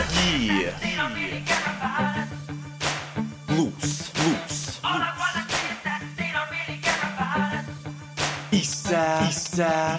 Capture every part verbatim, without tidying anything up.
Yeah. Loose, loose, loose. East side, east side.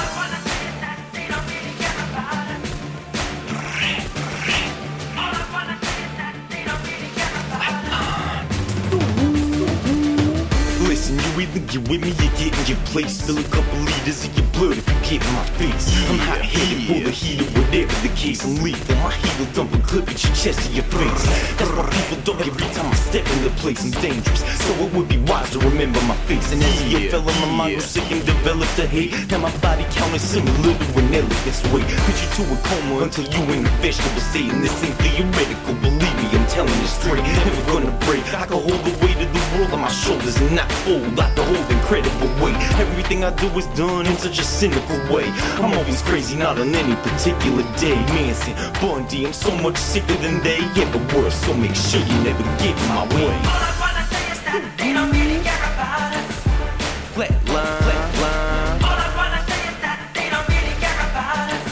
Listen, you either get with me or get in your place. Spill a couple liters of your blood if you get in my face. I'm hot-headed, pull the heater, whatever the case. I'm lethal, my heat'll dump a clip at your chest or your face. That's why people dog every time I step in the place. I'm dangerous, so it would be wise to remember my face. And as a young fella, my mind was sick and developed to hate. Now my body counting similar to an elephant's weight. Put you to a coma until you in a vegetable state. And this ain't theoretical, believe me, I'm telling you straight. Never gonna break, I can hold the weight of the world on my shoulders and not fold. I can hold incredible weight. Everything I do is done in such a cynical way. I'm always crazy, not on any particular day. Manson, Bundy, I'm so much sicker than they ever were. So make sure you never get in my way. All I wanna say is that they don't really care about us. Flatline, flatline. All I wanna say is that they don't really care about us.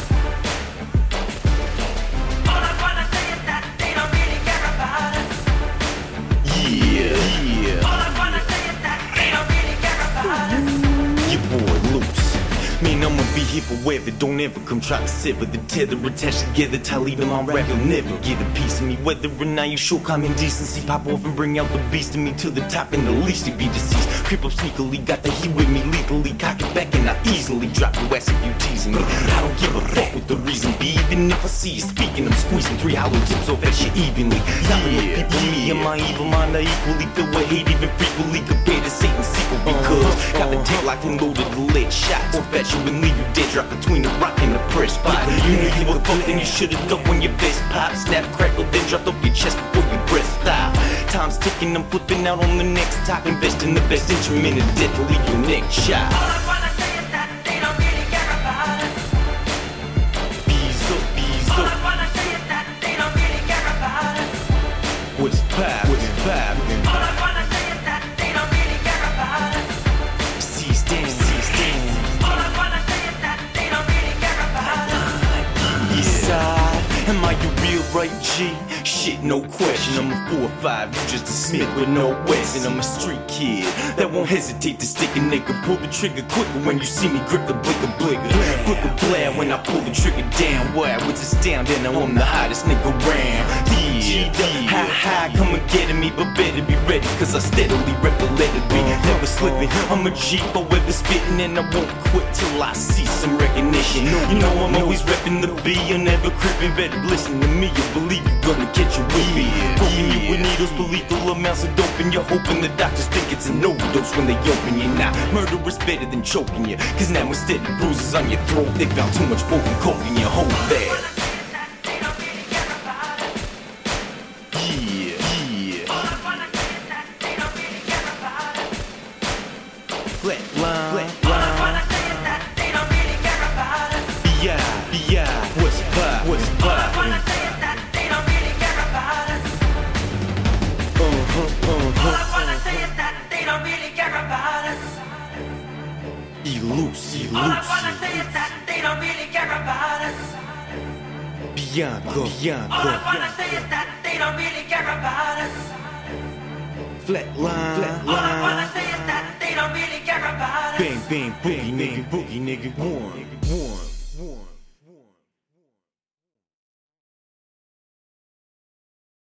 All I wanna say is that they don't really care about us. Yeah, yeah. All I wanna say is that they don't really care about us. Your boy loose. Man, I'ma be here forever. Don't ever come try to sever the tether attached together. Till even my rap, you'll never get a piece of me. Whether or not you show common decency, pop off and bring out the beast in me to the top, and the least you be deceased. Creep up sneakily, got the heat with me lethally. Cock it back and I easily drop your ass if you teasing me. I don't give a fuck what the reason be. Even if I see you speaking, I'm squeezing three hollow tips off at you evenly. Not enough people, me and my evil mind are equally filled with hate, even frequently compared to Satan's sequel. Because got the tape locked and loaded the lead shots. Or fetch you and leave you dead, drop between the rock and the press spot. You knew you were fucked and you should've ducked when your vest popped. Snap, crackle, then dropped off your chest before your breath stopped. Time's ticking, I'm flipping out on the next top. Invest in the best instrument of death to leave your neck shot. All I wanna say is that they don't really care about us. Bees up, bees All I up. wanna say is that they don't really care about us. What's pop? What's poppin'? All I wanna say is that they don't really care about us. Seize down, seize down. All I wanna say is that they don't really care about us. East side, am I your real right G? Shit, no question. I'm a four or five, you just a Smith with no West. And I'm a street kid that won't hesitate to stick a nigga. Pull the trigger quicker when you see me grip the blicker blicker. Quick a blare when I pull the trigger down. Wow, it's astounding. Now I'm the hottest nigga around. Yeah, high high, come and get at me, but better be ready, cause I steadily rep the letter B. Never slipping, I'm a G forever spitting, and I won't quit till I see some recognition. You know I'm always repping the B, you're never crippin'. Better listen to me, you believe you're gonna catch a whippy. Poking you with needles, lethal amounts of dope, and you're hoping the doctors think it's an overdose when they open you. Now, murder is better than choking you, cause now instead of bruises on your throat, they found too much potent coke in your hole there. Yeah, yeah. Flatline, flatline. B I, B I, what's pop, what's poppin'? Uh-huh, uh-huh. Eluce, eluce. Bianco, Bianco. Flatline, flatline. Bang, bang, boogie, nigga, boogie, nigga, one, one.